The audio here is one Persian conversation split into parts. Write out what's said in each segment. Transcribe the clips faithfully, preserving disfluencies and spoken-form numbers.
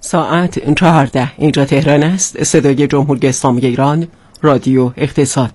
ساعت چهارده اینجا تهران است. صدای جمهوری اسلامی ایران، رادیو اقتصاد.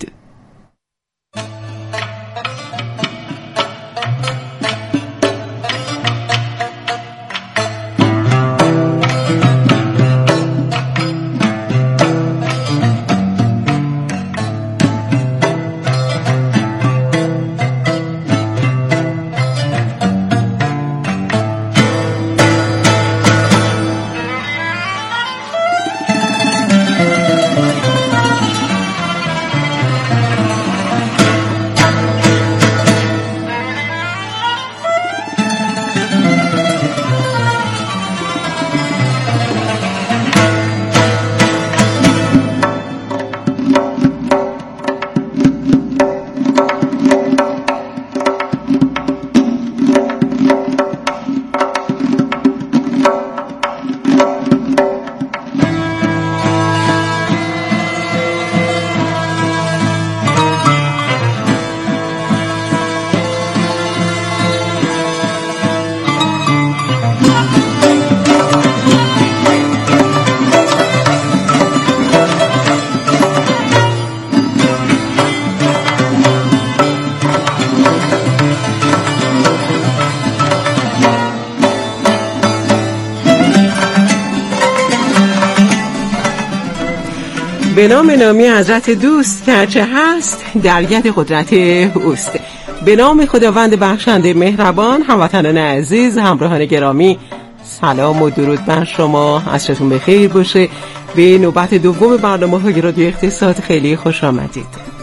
به نام نامی حضرت دوست که هرچه هست در ید قدرت اوست. به نام خداوند بخشنده مهربان. هموطنان عزیز، همراهان گرامی، سلام و درود بر شما. عصرتون بخیر باشه. به نوبت دوم برنامه های رادیو اقتصاد خیلی خوش آمدید.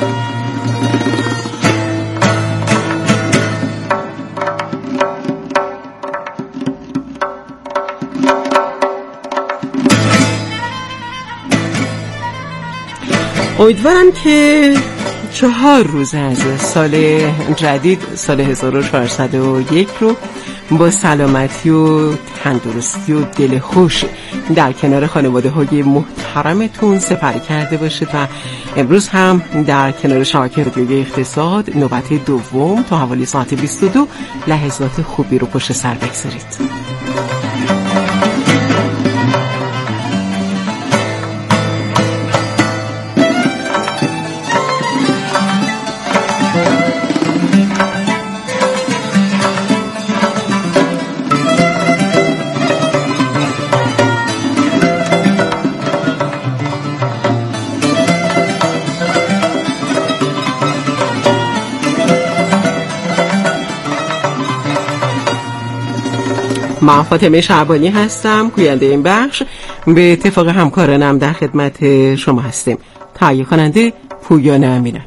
امیدوارم که چهار روز از سال جدید، سال هزار و چهارصد و یک رو با سلامتی و تندرستی و دل خوش در کنار خانواده های محترمتون سپری کرده باشید و امروز هم در کنار شبکه رادیوی اقتصاد نوبت دوم تا حوالی ساعت بیست و دو لحظات خوبی رو پشت سر بگذارید. من فاطمه شعبانی هستم، گوینده این بخش. به اتفاق همکارانم در خدمت شما هستیم. تهیه کننده پویان امینان.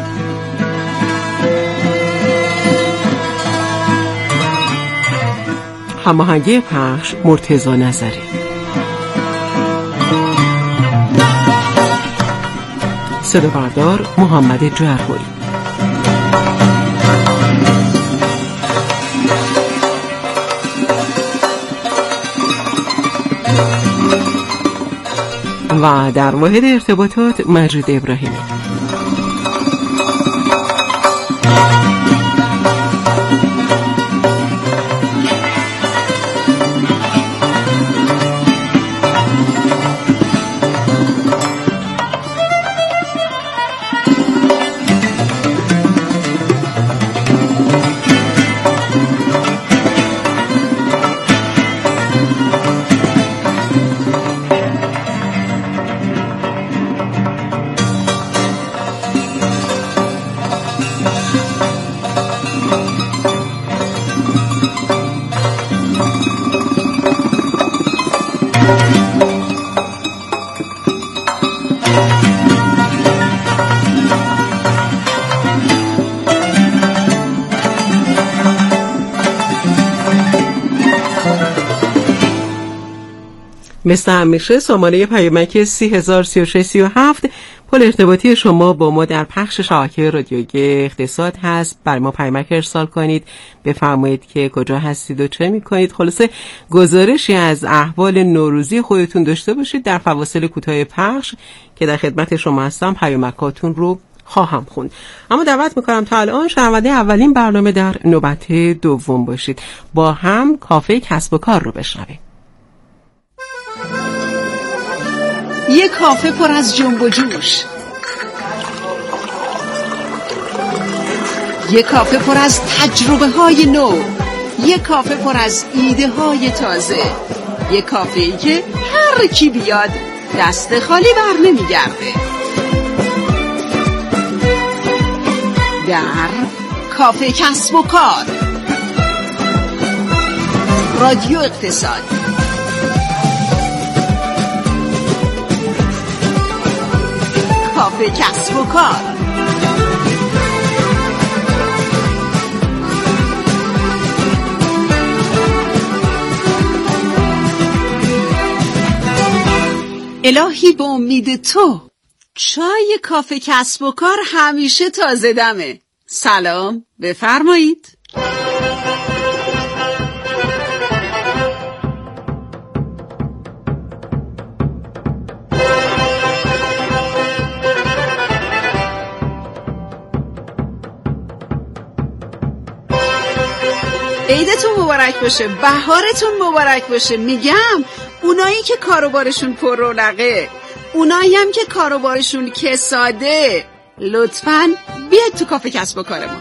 هماهنگی پخش مرتضی نظری. صدا بردار محمد جرهوری. و در واحد ارتباطات مجید ابراهیمی. مثل همیشه شماره پیامک سی هزار سی و شش سی و هفت پل ارتباطی شما با ما در پخش شبکه رادیویی اقتصاد هست. بر ما پیامک ارسال کنید، بفرمایید که کجا هستید و چه میکنید. خلاصه گزارشی از احوال نوروزی خودتون داشته باشید. در فواصل کوتاه پخش که در خدمت شما هستم پیامکاتون رو خواهم خوند. اما دعوت میکنم تا الان شنونده اولین برنامه در نوبت دوم باشید. با هم کافه کسب و کار رو بشنویم. یه کافه پر از جنب و جوش، یه کافه پر از تجربه های نو، یه کافه پر از ایده های تازه، یه کافه ای که هر کی بیاد دست خالی بر نمیگرده. در کافه کسب و کار، رادیو اقتصاد. کافه کسب و کار. الهی به امید تو. چای کافه کسب و کار همیشه تازه دمه. سلام، بفرمایید. عیدتون مبارک باشه، بهارتون مبارک باشه. میگم اونایی که کاروبارشون پر رونقه، اونایی هم که کاروبارشون کساده، لطفاً بیاید تو کافه کسب و کارمون.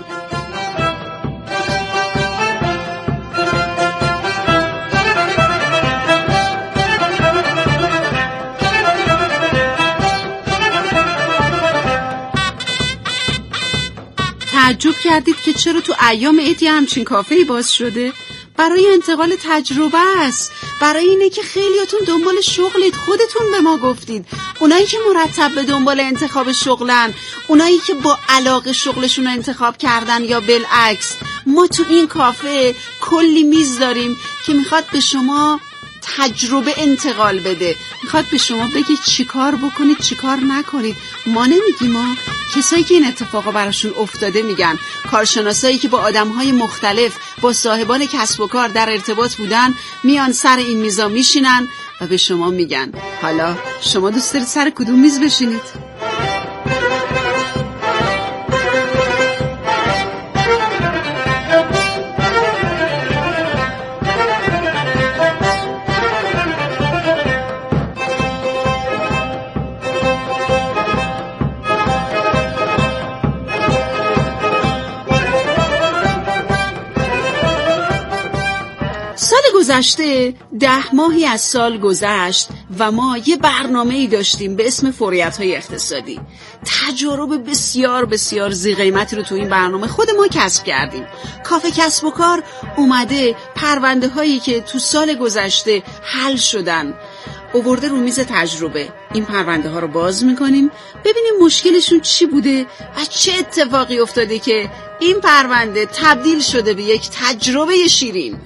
تعجب کردید که چرا تو ایام عید همچین کافه‌ای باز شده؟ برای انتقال تجربه است، برای اینه که خیلیاتون دنبال شغلید، خودتون به ما گفتید. اونایی که مرتب به دنبال انتخاب شغلن، اونایی که با علاقه شغلشون رو انتخاب کردن یا بالعکس. ما تو این کافه کلی میز داریم که میخواد به شما تجربه انتقال بده، میخواد به شما بگید چی کار بکنید چی کار نکنید. ما نمیگیم، ما کسایی که این اتفاقا براشون افتاده میگن. کارشناسایی که با آدمهای مختلف، با صاحبان کسب و کار در ارتباط بودن، میان سر این میزا میشینن و به شما میگن حالا شما دوست دارید سر کدوم میز بشینید؟ گذشته ده ماهی از سال گذشت و ما یه برنامه‌ای داشتیم به اسم فوریت‌های اقتصادی. تجارب بسیار بسیار ذی قیمتی رو تو این برنامه خود ما کسب کردیم. کافه کسب و کار اومده پرونده هایی که تو سال گذشته حل شدن آورده رو میز تجربه. این پرونده ها رو باز میکنیم ببینیم مشکلشون چی بوده و چه اتفاقی افتاده که این پرونده تبدیل شده به یک تجربه شیرین.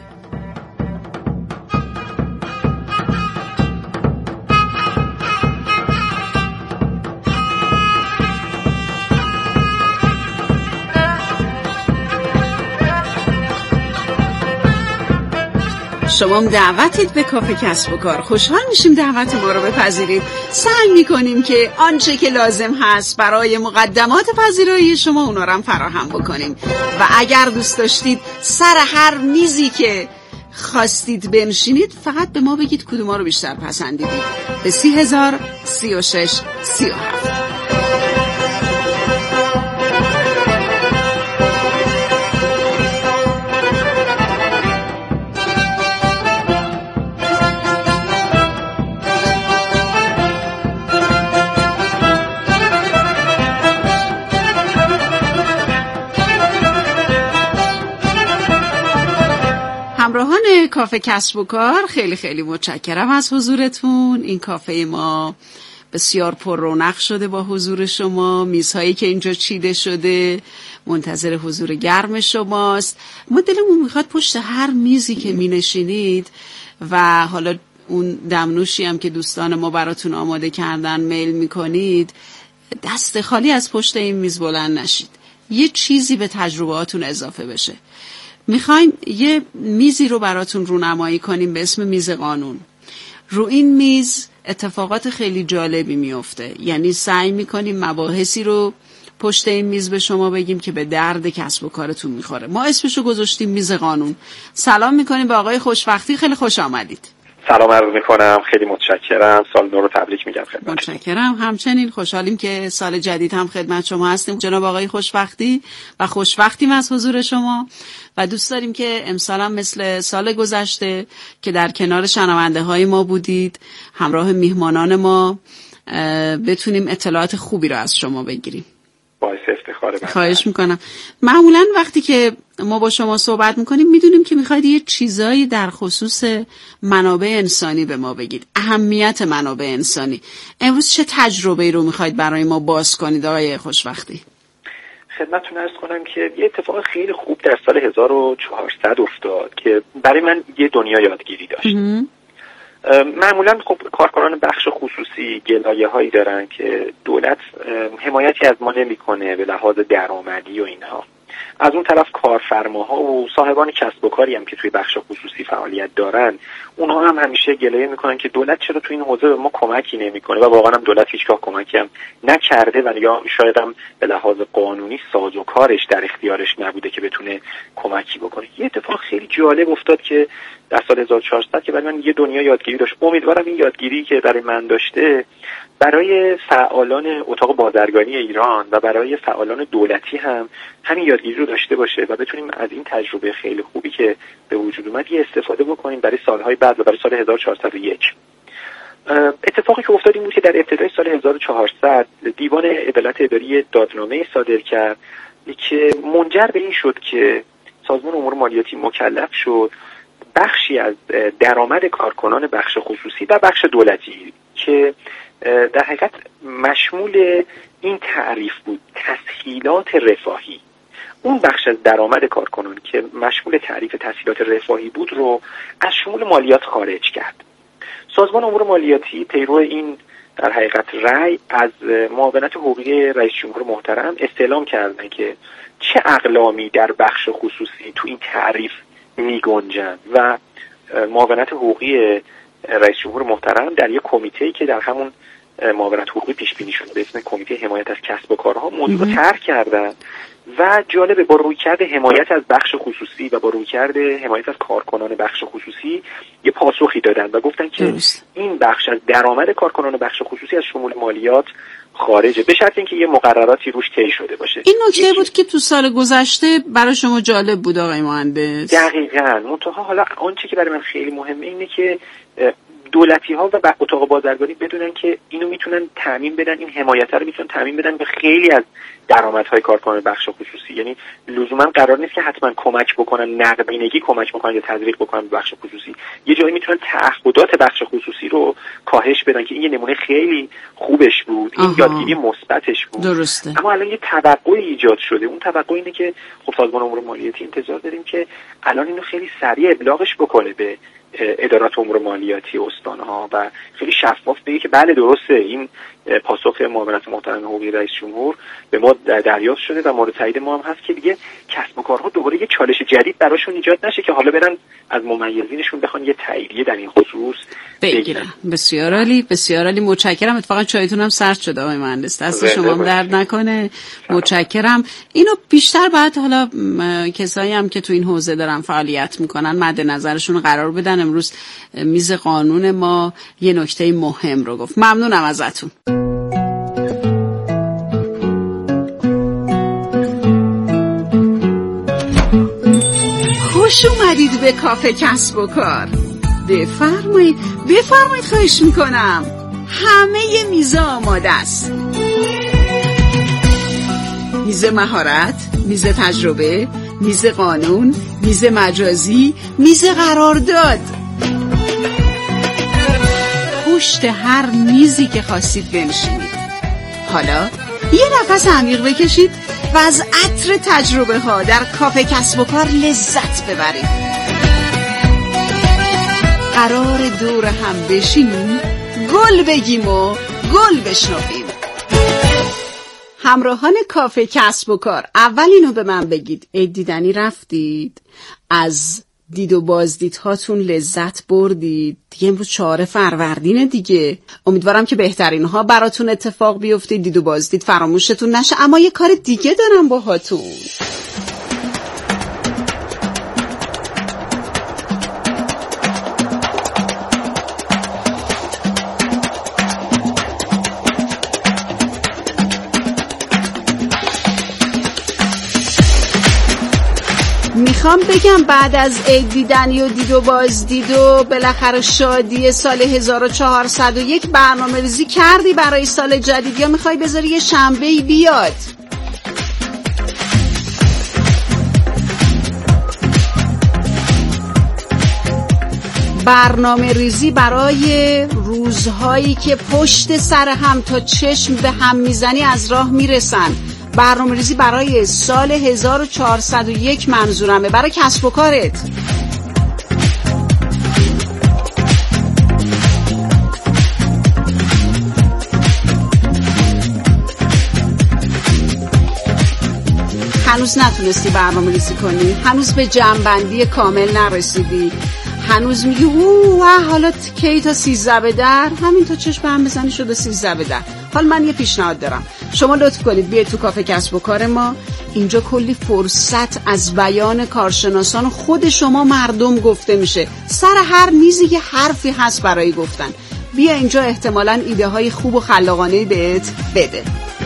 شما هم دعوتید به کافه کسب و کار. خوشحال میشیم دعوت ما رو بپذیرید. سعی میکنیم که آنچه که لازم هست برای مقدمات پذیرایی شما اونا رو هم فراهم بکنیم و اگر دوست داشتید سر هر میزی که خواستید بنشینید فقط به ما بگید کدوما رو بیشتر پسندیدید. به سی هزار سی و شش سی و هفت. همراهان کافه کسب و کار، خیلی خیلی متشکرم از حضورتون. این کافه ما بسیار پر رونق شده با حضور شما. میزهایی که اینجا چیده شده منتظر حضور گرم شماست. ما دلمون میخواد پشت هر میزی که مینشینید و حالا اون دمنوشی هم که دوستان ما براتون آماده کردن میل میکنید، دست خالی از پشت این میز بلند نشید. یه چیزی به تجربهاتون اضافه بشه. میخوایم یه میزی رو براتون رونمایی کنیم به اسم میز قانون. رو این میز اتفاقات خیلی جالبی میفته. یعنی سعی میکنیم مباحثی رو پشت این میز به شما بگیم که به درد کسب و کارتون میخوره. ما اسمشو گذاشتیم میز قانون. سلام میکنیم به آقای خوشوقتی، خیلی خوش آمدید. سلام عرض میکنم، خیلی متشکرم. سال نو رو تبریک میگم خدمت. متشکرم. همچنین خوشحالیم که سال جدید هم خدمت شما هستیم جناب آقای خوشبختی و خوشبختیم از حضور شما و دوست داریم که امسال هم مثل سال گذشته که در کنار شنونده های ما بودید، همراه میهمانان ما بتونیم اطلاعات خوبی رو از شما بگیریم. باعث افتخار من. خواهش میکنم. معمولا وقتی که ما با شما صحبت میکنیم میدونیم که میخواید یه چیزایی در خصوص منابع انسانی به ما بگید، اهمیت منابع انسانی. امروز چه تجربه‌ای رو میخواید برای ما باز کنید آقای خوشبختی؟ خدمتتون عرض کنم که یه اتفاق خیلی خوب در سال هزار و چهارصد افتاد که برای من یه دنیا یادگیری داشت. معمولا خب کارکنان بخش خصوصی گلایه هایی دارن که دولت حمایتی از ما نمیکنه به لحاظ درآمدی و اینها. از اون طرف کارفرماها و صاحبان کسب و کاری هم که توی بخش خصوصی فعالیت دارن، اونها هم همیشه گلایه میکنن که دولت چرا توی این حوزه به ما کمکی نمیکنه و واقعا هم دولت هیچگاه کمکی هم نکرده و یا شاید هم به لحاظ قانونی سازوکارش در اختیارش نبوده که بتونه کمکی بکنه. یه اتفاق خیلی جالب افتاد که در سال هزار و چهارصد که برای من یه دنیا یادگیری داشت. امیدوارم این یادگیری که برای من داشته برای فعالان اتاق بازرگانی ایران و برای فعالان دولتی هم همین یادگیری رو داشته باشه و بتونیم از این تجربه خیلی خوبی که به وجود اومد یه استفاده بکنیم برای سالهای بعد و برای سال هزار و چهارصد و یک. اتفاقی که افتاد این بود که در ابتدای سال هزار و چهارصد دیوان عدالت اداری دادنامه صادر کرد که منجر به این شد که سازمان امور مالیاتی مکلف شد بخشی از درآمد کارکنان بخش خصوصی و بخش دولتی که در حقیقت مشمول این تعریف بود تسهیلات رفاهی، اون بخش از درآمد کارکنان که مشمول تعریف تسهیلات رفاهی بود رو از شمول مالیات خارج کرد. سازمان امور مالیاتی پیرو این در حقیقت رأی از معاونت حقوقی رئیس جمهور محترم استعلام کردن که چه اقلامی در بخش خصوصی تو این تعریف می گنجن و معاونت حقوقی رئیس جمهور محترم در یک کمیته‌ای که در همون معاونت حقوقی پیش بینی شده به اسم کمیته حمایت از کسب و کارها موضوع رو طرح کردن و جالبه با رویکرد حمایت از بخش خصوصی و با رویکرد حمایت از کارکنان بخش خصوصی یه پاسخی دادن و گفتن که درست. این بخش از درآمد کارکنان بخش خصوصی از شمول مالیات خارجه به شرط اینکه یه مقرراتی روش طی شده باشه. این نکته بود که تو سال گذشته برای شما جالب بود آقای مهندس. دقیقاً. منتها حالا آنچه که برای من خیلی مهمه اینه که دولتی ها و اتاق بازرگانی بدونن که اینو میتونن تامین بدن، این حمایت رو میتونن تامین بدن به خیلی از درآمدهای کارکنان بخش خصوصی. یعنی لزوما قرار نیست که حتما کمک بکنن، نقدینگی کمک بکنن یا تزریق بکنن به بخش خصوصی. یه جایی میتونن تعهدات بخش خصوصی رو کاهش بدن که این یه نمونه خیلی خوبش بود، این یادگیری مثبتش بود. درسته. اما الان یه توقعی ایجاد شده. اون توقع اینه که خب سازمان امور مالیاتی انتظار داریم که الان اینو خیلی سریع ابلاغش بکنه به ادارات امور مالیاتی استان‌ها و خیلی شفاف بگه که بله درسته این پاسخ معاونت محترم حقوقی رئیس جمهور به ما دریافت شده و مورد تایید ما هم هست که دیگه کسب و کارها دوباره یه چالش جدید براشون ایجاد نشه که حالا برن از ممیزینشون بخوان یه تاییدیه در این خصوص بگیرن. بسیار عالی، بسیار عالی. متشکرم. اتفاقا چایتون هم سرد شده آقای مهندس. دست شما هم درد نکنه. متشکرم. اینو بیشتر بعد حالا کسایی هم که تو این حوزه دارن فعالیت میکنن مد نظرشون قرار بدن. امروز میز قانون ما یه نکته مهم رو گفت. ممنونم ازتون. خوش اومدید به کافه کسب و کار. بفرمایید بفرمایید خواهش میکنم. همه میزا آماده است. میز مهارت، میز تجربه، میز قانون، میز مجازی، میز قرارداد. پشت هر میزی که خواستید بنشینید. حالا یه نفس عمیق بکشید و از عطر تجربه ها در کافه کسب و کار لذت ببرید. قرار دور هم بشینیم، گل بگیم و گل بشنویم. همراهان کافه کسب و کار، اول اینو به من بگید، عید دیدنی رفتید؟ از دید و بازدید هاتون لذت بردید؟ دیگه امروز چهار فروردینه دیگه. امیدوارم که بهترین ها براتون اتفاق بیفته، دید و بازدید فراموشتون نشه. اما یه کار دیگه دارم باهاتون. میخوام بگم بعد از عید دیدنی و دید و بازدید و بالاخره شادی سال هزار و چهارصد و یک برنامه ریزی کردی برای سال جدید یا میخوای بذاری یه شنبه‌ای بیاد؟ برنامه ریزی برای روزهایی که پشت سر هم تا چشم به هم میزنی از راه میرسن. برنامه ریزی برای سال هزار و چهارصد و یک منظورمه، برای کسب و کارت. هنوز نتونستی برنامه ریزی کنی؟ هنوز به جمع‌بندی کامل نرسیدی؟ هنوز میگی اوه حالا کی تا سیزده به در؟ همین تا چشم هم بزنی شده سیزده به در. حالا من یه پیشنهاد دارم، شما لطف کنید بیاید تو کافه کسب و کار ما. اینجا کلی فرصت از بیان کارشناسان خود شما مردم گفته میشه. سر هر میزی یه حرفی هست برای گفتن. بیا اینجا، احتمالاً ایده های خوب و خلاقانه‌ای بهت بده.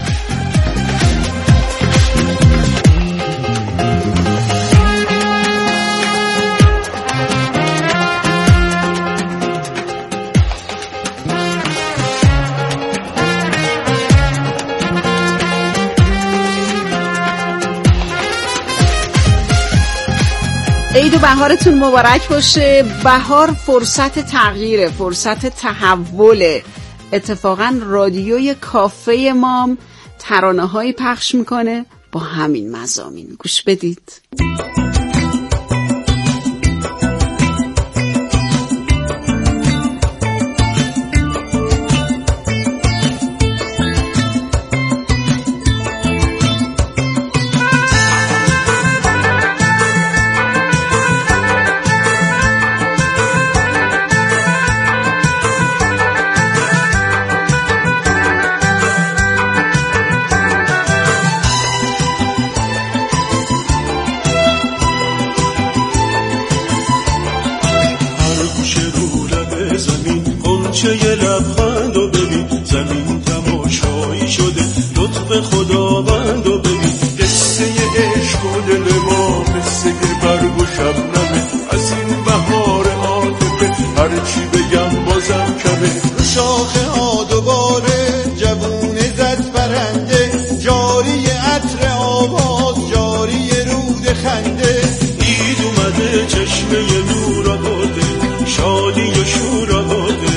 عید و بهارتون مبارک باشه. بهار فرصت تغییره، فرصت تحوله. اتفاقا رادیوی کافه مام ترانه هایی پخش میکنه با همین مضامین. گوش بدید. یه لبخند و ببین، زمین تماشایی شده لطف خداوند و ببین. قصه عشق و دل ما، قصه برگ و شبنمه، از این بهار عاطفه هرچی بگم بازم کمه. رو شاخه ها دوباره جوون زد پرنده، جاری عطر آواز، جاری رود خنده. عید اومده چشمه نور آورده، شادی و شور آورده.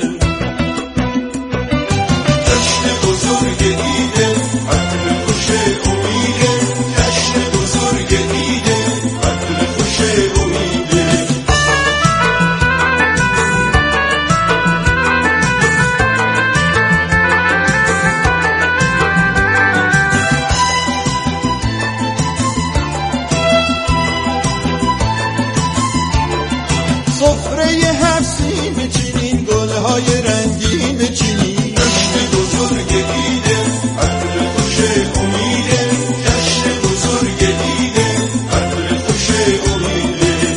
جشن بزرگ عیده، عطر خوش های رنگین چینی، جشن بزرگ ایده عطر خوش امیده، جشن بزرگ ایده عطر خوش امیده.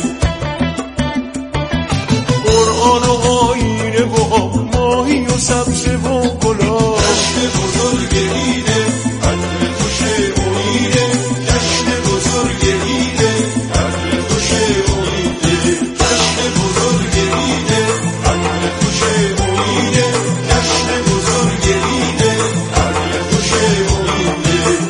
قرآن و آینه و آب، ماهی و سبزه و گلاب، جشن بزرگ ایده عطر خوش امیده، جشن بزرگ ایده عطر خوش امیده، جشن بزرگ ایده عطر خوش امیده، جشن بزرگ ایده عطر خوش امیده.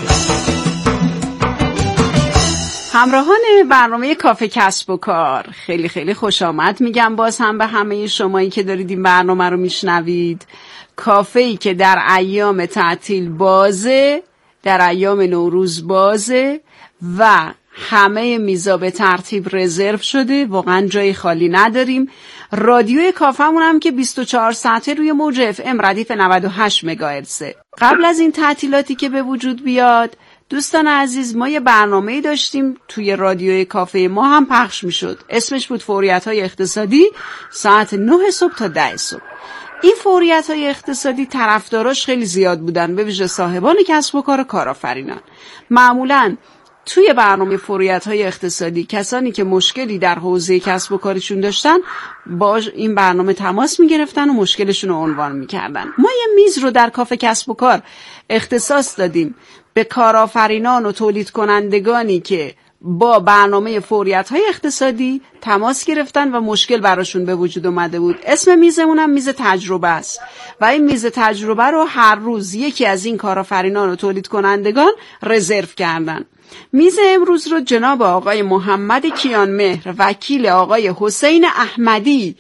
همراهان برنامه کافه کسب و کار، خیلی خیلی خوش آمد میگم باز هم به همه شمایی که دارید این برنامه رو میشنوید. کافه‌ای که در ایام تعطیل بازه، در ایام نوروز بازه و همه میزا به ترتیب رزرو شده، واقعا جای خالی نداریم. رادیوی کافمون هم که بیست و چهار ساعته روی موج اف ام ردیف نود و هشت مگاهرتزه. قبل از این تعطیلاتی که به وجود بیاد دوستان عزیز، ما یه برنامه‌ای داشتیم توی رادیوی کافه ما هم پخش میشد، اسمش بود فوریت‌های اقتصادی، ساعت نه صبح تا ده صبح. این فوریت‌های اقتصادی طرفداراش خیلی زیاد بودن، به ویژه صاحبان کسب و کار و کارآفرینان. معمولاً توی برنامه فوریت‌های اقتصادی کسانی که مشکلی در حوزه کسب و کارشون داشتن با این برنامه تماس می‌گرفتن و مشکلشون رو عنوان می‌کردن. ما یه میز رو در کافه کسب و کار اختصاص دادیم به کارآفرینان و تولید کنندگانی که با برنامه فوریت‌های اقتصادی تماس گرفتن و مشکل براشون به وجود اومده بود. اسم میزمون هم میز تجربه است و این میز تجربه رو هر روز یکی از این کارآفرینان و تولید کنندگان رزرو کردن. میز امروز رو جناب آقای محمد کیانمهر، وکیل آقای حسین احمدی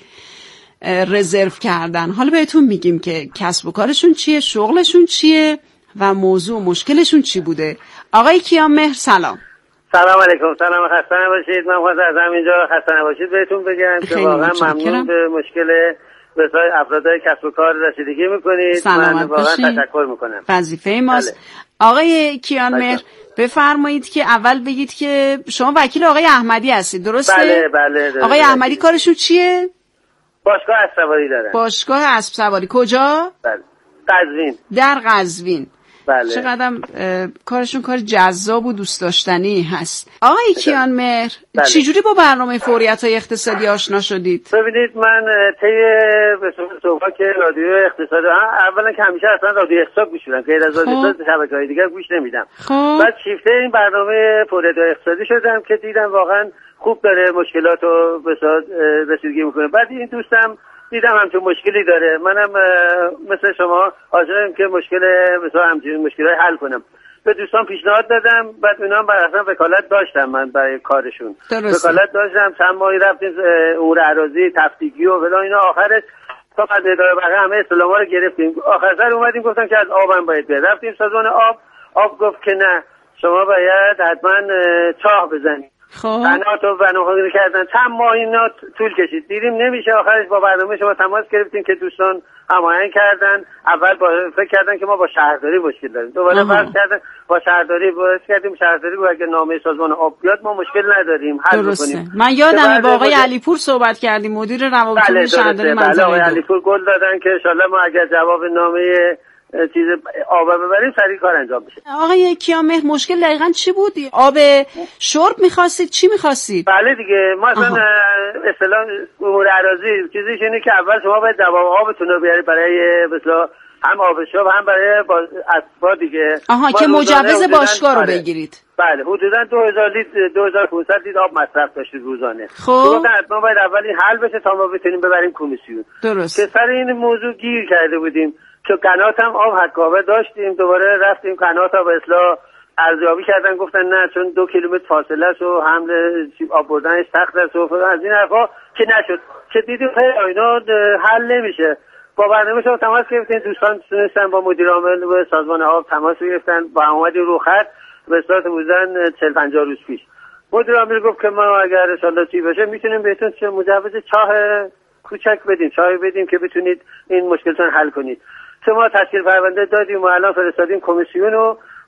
رزرو کردن. حالا بهتون میگیم که کسب و کارشون چیه، شغلشون چیه و موضوع مشکلشون چی بوده. آقای کیانمهر سلام. سلام علیکم. سلام، خسته نباشید. من خواستم از همینجا خسته نباشید بهتون بگم که واقعا ممنون به مشکل بسیار افرادای کسب و کار رسیدگی میکنید. من واقعا تشکر میکنم. وظیفه ماست. بله. آقای کیانمهر بفرمایید که اول بگید که شما وکیل آقای احمدی هستید، درسته؟ بله بله. آقای بله. احمدی کارشون چیه؟ باشگاه اسب سواری دارن. باشگاه اسب سواری کجا؟ بله. قزوین. در قزوین. بله. چقدر کارشون کار جذاب و دوست داشتنی هست. آقای کیانمهر بله. چجوری با برنامه فوریت‌های اقتصادی آشنا شدید؟ ببینید من طی به صحبت که رادیو اقتصادی اولا که همیشه اصلا رادیو اقتصاد گوش میدم، غیر از رادیو اقتصاد شبکه‌های دیگر گوش نمیدم. بعد شیفته این برنامه فوریت‌های اقتصادی شدم که دیدم واقعا خوب داره مشکلاتو به صورت رسیدگی میکنه. بعد این دوستم دیدم همچون مشکلی داره، منم مثل شما حاضرم که مشکل مثلا همچین مشکلای حل کنم. به دوستان پیشنهاد دادم، بعد اونا هم اصلا وکالت داشتم، من برای کارشون درسته. وکالت داشتم، چند ماهی رفتیم امور اراضی تفتیگی و فلان اینا، آخرش تا قد اداره بقیه همه استعلاما رو گرفتیم. آخر سر اومدیم گفتن که از آبم باید بیاد، رفتیم سازمان آب، آب گفت که نه شما باید حتما چاه بزنید. خب قنات و بناهایی کردن، چند ماه اینا طول کشید، دیدیم نمیشه. آخرش با برنامه شما تماس گرفتیم که دوستان هماهنگ کردن. اول با فکر کردن که ما با شهرداری مشکل داریم، دوباره فرض کردن با شهرداری باز کردیم، شهرداری بود اگه نامه سازمان آب بیاد ما مشکل نداریم حل می‌کنیم. من یادم با آقای علیپور صحبت کردیم، مدیر روابط بله شهرداری منطقه. بله آقای علیپور گل دادن که ان شاءالله ما اگر جواب نامه چیز آب ببریم سریع کار انجام بشه. آقای کیانمهر مشکل دقیقاً چی بود؟ آب شرب می‌خواستید؟ چی می‌خواستید؟ بله دیگه ما اصلا اصطلاح امور اراضی چیزیش اینه که اول شما باید جواب آبتون رو بیارید برای مثلا هم آب شرب هم برای اسبا دیگه. آها که مجوز باشگاه رو بگیرید. بله حدوداً دو هزار لیتر دو هزار و پانصد لیتر آب مصرف داشتید روزانه. خب ما باید اول این حل بشه تا ما بتونیم ببریم کمیسیون. درست. که سر این موضوع گیر کرده بودیم. چون قنات هم آب حکاوه داشتیم، دوباره رفتیم قنات ها به اصلاح ارزیابی کردن، گفتن نه چون دو کیلومتر فاصله است و حمل آب بردنش سخت است و از این حرفا که نشد. که دیدیم اینا حل نمیشه. با برنامه شما تماس گرفتیم، دوستان تونستن با مدیر عامل و سازمان آب تماس گرفتن، با اومدیم رو خط به صورت بودن چهل پنجاه روز پیش. مدیر عامل گفت که ما اگر ان شاءالله چی بشه میتونیم بهتون چه مجوز چاه کوچک بدیم، چاه بدیم که بتونید این مشکلتون حل کنید. ما تشکیل پرونده دادیم و الان فرستادیم کمیسیون و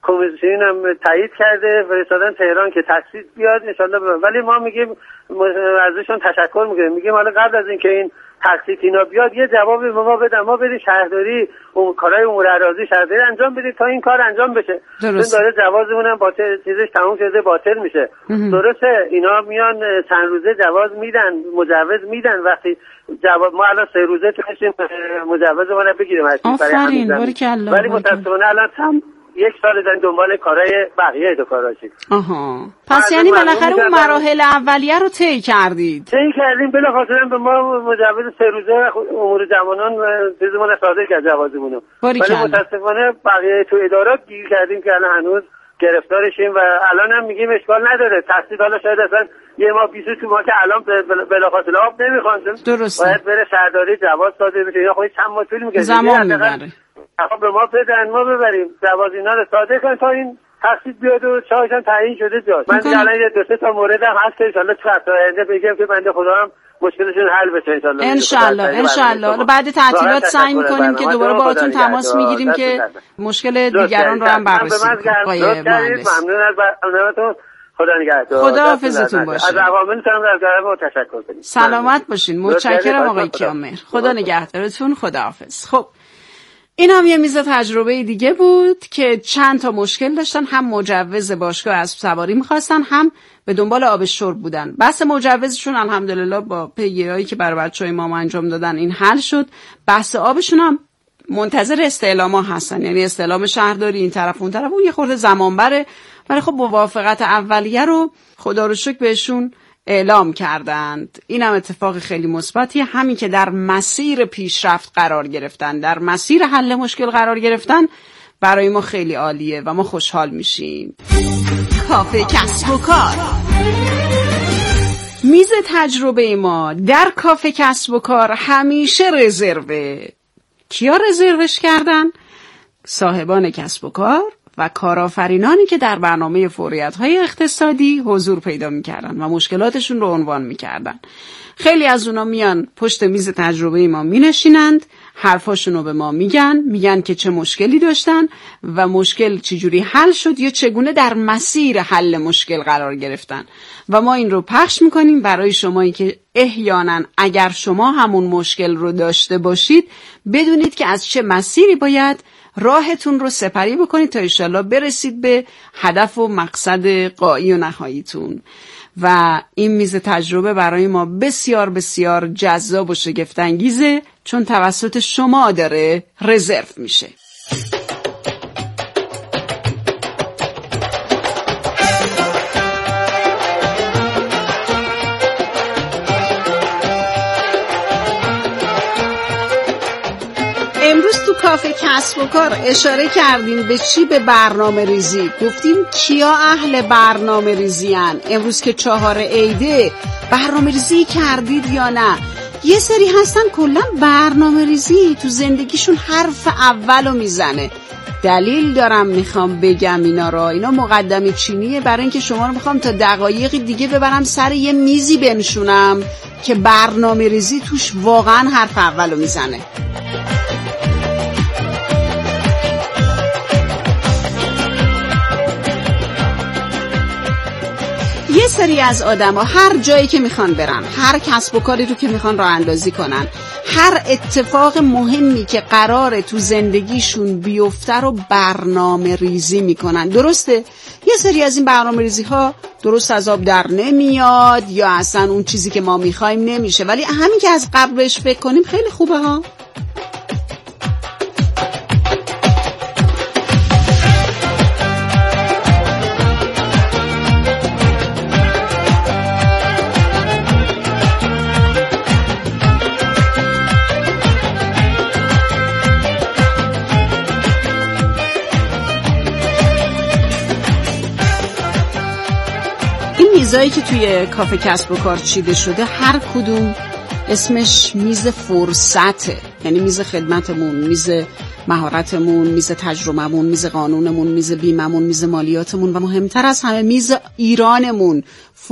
کمیسیون هم تایید کرده فرستادن تهران که تکسید بیاد ان شاءالله. ولی ما میگیم ازشون تشکر میگیم میگیم حالا قبل از اینکه این تکسید اینا بیاد یه جوابی به ما بدن، ما بریم شهرداری اون کارهای امور اراضی شهرداری انجام بدیم تا این کار انجام بشه. چون داره جوازمون هم باطل چیزش تموم شده باطل میشه. درسته اینا میان چند روزه جواز میدن مجوز میدن، وقتی جواب ما الان سه روزه تونستیم مجوزمون رو بگیریم برای همین زمین، ولی متاسفانه الان هم یک سال داریم دنبال کارهای بقیه دو کاراشیم. آها پس یعنی بالاخره اون مراحل اولیه رو طی کردید؟ طی کردیم، بلافاصله به ما مجوز سه روزه امور جوانان چیزمون صادر کرد جوازمونو، ولی متاسفانه بقیه تو ادارات گیر کردیم که الان هنوز گرفتارشیم و الان هم میگیم اشکال نداره تحصیل، حالا شاید اصلا یه ماه بیست تو ما که الان بلافاصله آب نمیخوان، درسته باید بره شهرداری جواز صادر بشه، یا خودش چند ماه طول میکشه زمان میبره. آقا به ما بدن ما ببریم جواز اینا رو صادر کنیم تا این تخصیص بیاد و چهارشان تعیین شده جاست. من الان یه دو سه تا مورد هم هست که ان شاءالله تو هفته آینده بگم که بنده خدا هم مشکلشون حل بشه ان شاءالله. ان شاءالله ان شاءالله بعد تعطیلات سعی می‌کنیم که دوباره باهاتون تماس میگیریم که مشکل دیگران رو هم بررسی کنیم. ممنون از برنامه‌تون. خدا نگهدار. خداحافظتون باشین. از عواملتون هم از جانب تشکر کنیم. سلامت باشین. متشکرم آقای کیامر. خدا نگهدارتون. خداحافظ. خب این هم یه میز تجربه دیگه بود که چند تا مشکل داشتن، هم مجوز باشگاه اسب سواری میخواستن، هم به دنبال آب شرب بودن. بحث مجوزشون الحمدلله با پیگیری‌هایی که برای بچه‌های ما انجام دادن این حل شد. بحث آبشون هم منتظر استعلاما هستن، یعنی استعلام شهرداری این طرف اون طرف، اون یه خورده زمان بره، ولی خب موافقت اولیه رو خدا رو شکر بهشون اعلام کردند. این هم اتفاق خیلی مثبتی، همین که در مسیر پیشرفت قرار گرفتن، در مسیر حل مشکل قرار گرفتن برای ما خیلی عالیه و ما خوشحال میشیم. کافه کسب و کار، میز تجربه ما در کافه کسب و کار همیشه رزروه. کیا رزروش کردن؟ صاحبان کسب و کار و کارآفرینانی که در برنامه فوریت‌های اقتصادی حضور پیدا می‌کردن و مشکلاتشون رو عنوان می‌کردن. خیلی از اونا میان پشت میز تجربه ما مینشینند، حرفاشون رو به ما میگن، میگن که چه مشکلی داشتن و مشکل چجوری حل شد یا چگونه در مسیر حل مشکل قرار گرفتن و ما این رو پخش می‌کنیم برای شمایی که احیانا اگر شما همون مشکل رو داشته باشید بدونید که از چه مسیری باید راهتون رو سپری بکنید تا انشالله برسید به هدف و مقصد غایی و نهاییتون. و این میز تجربه برای ما بسیار بسیار جذاب و شگفت‌انگیزه چون توسط شما داره رزرو میشه. امروز تو کافه کسب و کار اشاره کردیم به چی؟ به برنامه ریزی. گفتیم کیا اهل برنامه ریزی هن؟ امروز که چهار عیده برنامه ریزی کردید یا نه؟ یه سری هستن کلا برنامه ریزی تو زندگیشون حرف اولو میزنه. دلیل دارم میخوام بگم اینا را، اینا مقدمه چینیه برای اینکه شما رو میخوام تا دقایقی دیگه ببرم سر یه میزی بنشونم که برنامه ریزی توش واقعا حرف اولو میزنه. یه سری از آدم ها هر جایی که میخوان برن، هر کسب و کاری رو که میخوان راه اندازی کنن، هر اتفاق مهمی که قراره تو زندگیشون بیفته رو برنامه ریزی میکنن. درسته؟ یه سری از این برنامه ریزی ها درست از آب در نمیاد یا اصلا اون چیزی که ما میخوایم نمیشه، ولی همین که از قبل بهش فکر کنیم خیلی خوبه ها. میزایی که توی کافه کسب و کار چیده شده هر کدوم اسمش میز فرصته، یعنی میز خدمتمون، میز مهارتمون، میز تجربهمون، میز قانونمون، میز بیممون، میز مالیاتمون و مهمتر از همه میز ایرانمون.